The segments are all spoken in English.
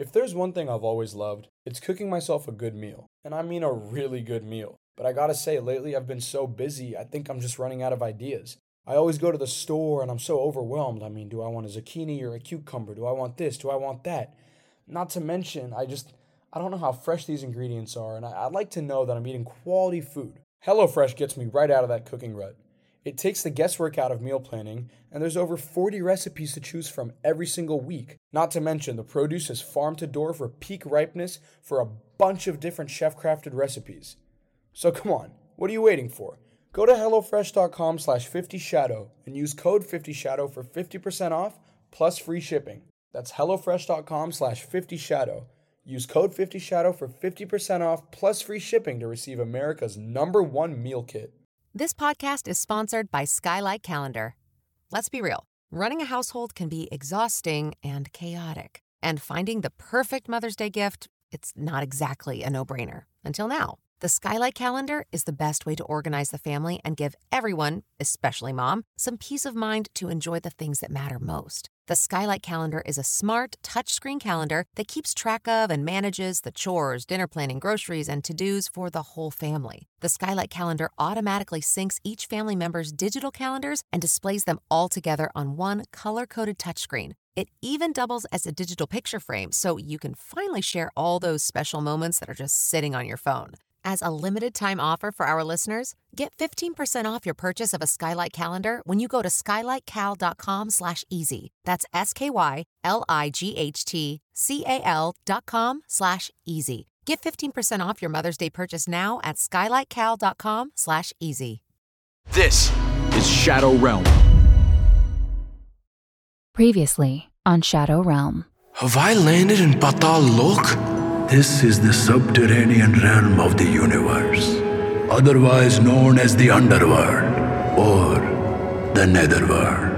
If there's one thing I've always loved, it's cooking myself a good meal. And I mean a really good meal. But I gotta say, lately I've been so busy, I think I'm just running out of ideas. I always go to the store and I'm so overwhelmed. I mean, do I want a zucchini or a cucumber? Do I want this? Do I want that? Not to mention, I don't know how fresh these ingredients are, and I'd like to know that I'm eating quality food. HelloFresh gets me right out of that cooking rut. It takes the guesswork out of meal planning, and there's over 40 recipes to choose from every single week. Not to mention, the produce is farm to door for peak ripeness for a bunch of different chef-crafted recipes. So come on, what are you waiting for? Go to HelloFresh.com/50shadow and use code 50shadow for 50% off plus free shipping. That's HelloFresh.com/50shadow. Use code 50shadow for 50% off plus free shipping to receive America's #1 meal kit. This podcast is sponsored by Skylight Calendar. Let's be real. Running a household can be exhausting and chaotic. And finding the perfect Mother's Day gift, it's not exactly a no-brainer. Until now. The Skylight Calendar is the best way to organize the family and give everyone, especially mom, some peace of mind to enjoy the things that matter most. The Skylight Calendar is a smart, touchscreen calendar that keeps track of and manages the chores, dinner planning, groceries, and to-dos for the whole family. The Skylight Calendar automatically syncs each family member's digital calendars and displays them all together on one color-coded touchscreen. It even doubles as a digital picture frame, so you can finally share all those special moments that are just sitting on your phone. As a limited-time offer for our listeners, get 15% off your purchase of a Skylight Calendar when you go to skylightcal.com/easy. That's SKYLIGHTCAL.com/easy. Get 15% off your Mother's Day purchase now at skylightcal.com/easy. This is Shadow Realm. Previously on Shadow Realm. Have I landed in Patal Lok? This is the subterranean realm of the universe, otherwise known as the Underworld or the Netherworld.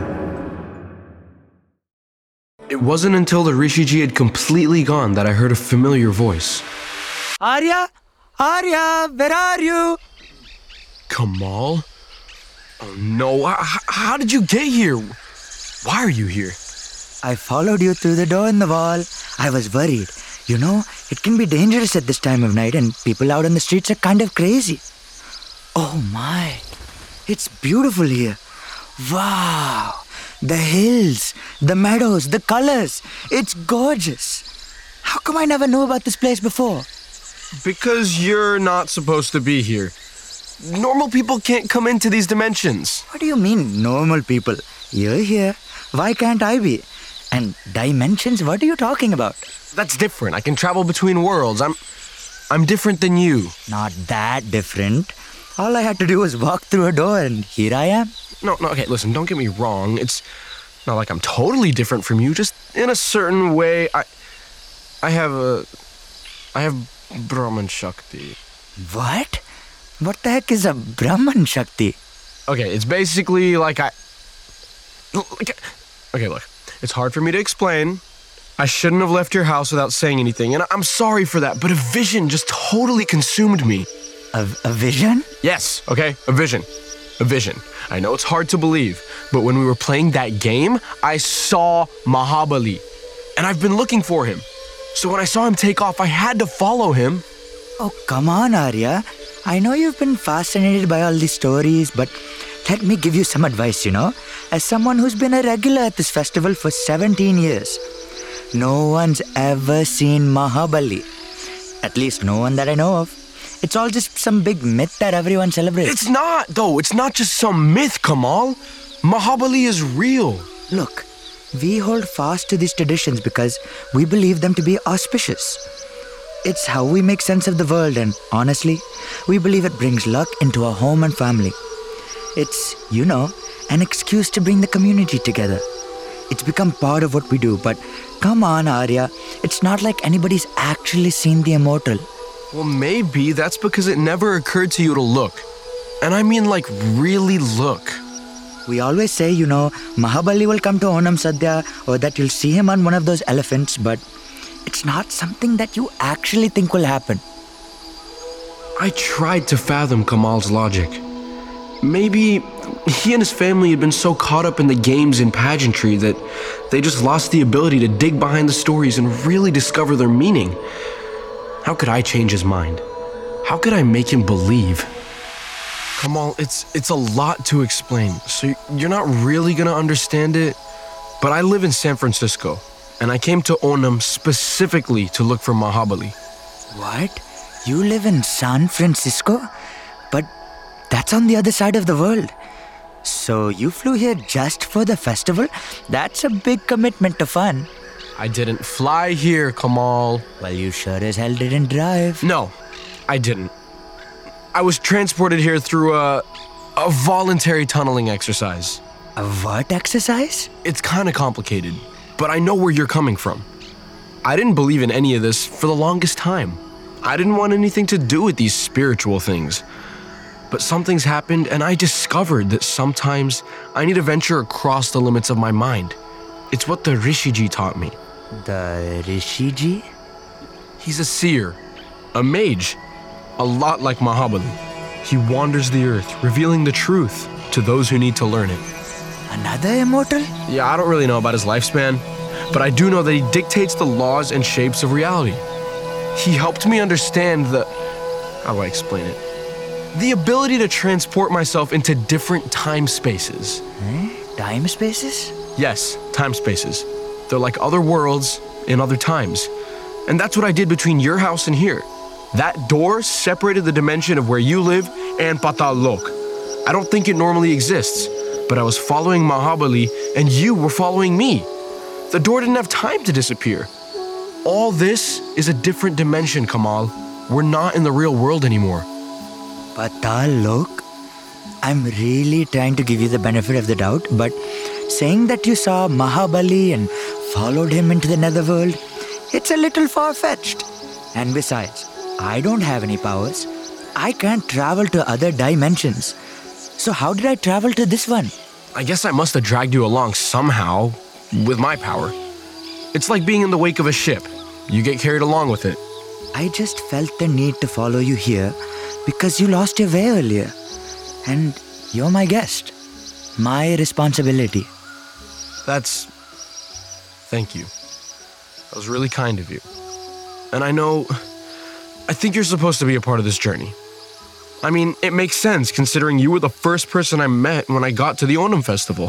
It wasn't until the Rishiji had completely gone that I heard a familiar voice. Arya? Arya, where are you? Kamal? Oh no, how did you get here? Why are you here? I followed you through the door in the wall. I was worried. You know, it can be dangerous at this time of night and people out on the streets are kind of crazy. Oh my, it's beautiful here. Wow, the hills, the meadows, the colors. It's gorgeous. How come I never knew about this place before? Because you're not supposed to be here. Normal people can't come into these dimensions. What do you mean, normal people? You're here. Why can't I be? And dimensions, what are you talking about? That's different. I can travel between worlds. I'm different than you. Not that different. All I had to do was walk through a door and here I am. No, okay, listen, don't get me wrong. It's not like I'm totally different from you. Just in a certain way, I have Brahman Shakti. What? What the heck is a Brahman Shakti? Okay, it's basically like Okay, look. It's hard for me to explain. I shouldn't have left your house without saying anything, and I'm sorry for that, but a vision just totally consumed me. A vision? Yes, okay, a vision. A vision. I know it's hard to believe, but when we were playing that game, I saw Mahabali, and I've been looking for him. So when I saw him take off, I had to follow him. Oh, come on, Arya. I know you've been fascinated by all these stories, but let me give you some advice, as someone who's been a regular at this festival for 17 years. No one's ever seen Mahabali. At least no one that I know of. It's all just some big myth that everyone celebrates. It's not, though. It's not just some myth, Kamal. Mahabali is real. Look, we hold fast to these traditions because we believe them to be auspicious. It's how we make sense of the world, and honestly, we believe it brings luck into our home and family. It's, an excuse to bring the community together. It's become part of what we do, but come on, Arya, it's not like anybody's actually seen the immortal. Well, maybe that's because it never occurred to you to look. And I mean, like, really look. We always say, Mahabali will come to Onam Sadhya, or that you'll see him on one of those elephants, but it's not something that you actually think will happen. I tried to fathom Kamal's logic. Maybe he and his family had been so caught up in the games and pageantry that they just lost the ability to dig behind the stories and really discover their meaning. How could I change his mind? How could I make him believe? Kamal, it's a lot to explain, so you're not really gonna understand it, but I live in San Francisco, and I came to Onam specifically to look for Mahabali. What? You live in San Francisco? But that's on the other side of the world. So you flew here just for the festival? That's a big commitment to fun. I didn't fly here, Kamal. Well, you sure as hell didn't drive. No, I didn't. I was transported here through a voluntary tunneling exercise. A what exercise? It's kind of complicated, but I know where you're coming from. I didn't believe in any of this for the longest time. I didn't want anything to do with these spiritual things. But something's happened, and I discovered that sometimes I need to venture across the limits of my mind. It's what the Rishiji taught me. The Rishiji? He's a seer, a mage, a lot like Mahabali. He wanders the earth, revealing the truth to those who need to learn it. Another immortal? Yeah, I don't really know about his lifespan, but I do know that he dictates the laws and shapes of reality. He helped me understand how do I explain it? The ability to transport myself into different time spaces. Time spaces? Yes, time spaces. They're like other worlds in other times. And that's what I did between your house and here. That door separated the dimension of where you live and Patal Lok. I don't think it normally exists, but I was following Mahabali and you were following me. The door didn't have time to disappear. All this is a different dimension, Kamal. We're not in the real world anymore. Patal Lok? I'm really trying to give you the benefit of the doubt, but saying that you saw Mahabali and followed him into the netherworld, it's a little far-fetched. And besides, I don't have any powers. I can't travel to other dimensions. So how did I travel to this one? I guess I must have dragged you along somehow, with my power. It's like being in the wake of a ship. You get carried along with it. I just felt the need to follow you here because you lost your way earlier. And you're my guest. My responsibility. Thank you. That was really kind of you. And I think you're supposed to be a part of this journey. I mean, it makes sense considering you were the first person I met when I got to the Onam festival.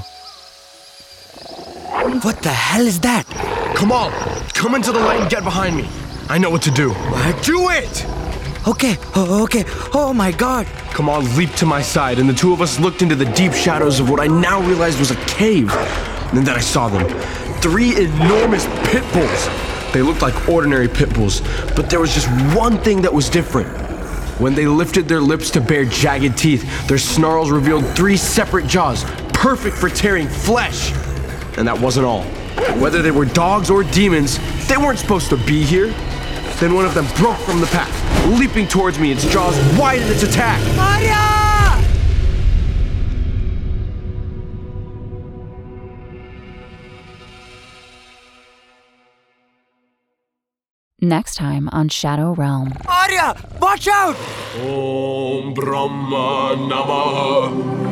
What the hell is that? Kamal, come into the light and get behind me. I know what to do. What? Do it! Okay. Oh my god. Kamal leaped to my side, and the two of us looked into the deep shadows of what I now realized was a cave. And then I saw them. 3 enormous pit bulls. They looked like ordinary pit bulls, but there was just one thing that was different. When they lifted their lips to bare jagged teeth, their snarls revealed 3 separate jaws, perfect for tearing flesh. And that wasn't all. Whether they were dogs or demons, they weren't supposed to be here. Then one of them broke from the pack, leaping towards me, its jaws wide in its attack. Arya! Next time on Shadow Realm. Arya! Watch out! Om Brahma Namaha.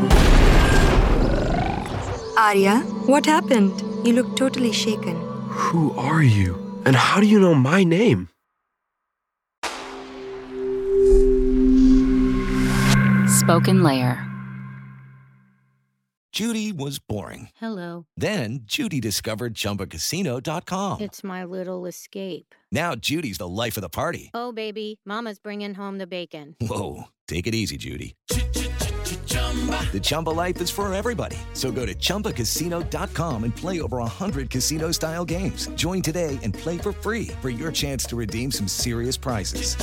Arya, what happened? You look totally shaken. Who are you? And how do you know my name? Spoken Layer. Judy was boring. Hello. Then Judy discovered ChumbaCasino.com. It's my little escape. Now Judy's the life of the party. Oh, baby, mama's bringing home the bacon. Whoa, take it easy, Judy. The Chumba life is for everybody. So go to ChumbaCasino.com and play over 100 casino-style games. Join today and play for free for your chance to redeem some serious prizes.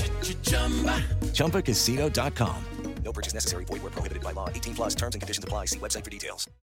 ChumbaCasino.com. No purchase necessary. Void where prohibited by law. 18+ terms and conditions apply. See website for details.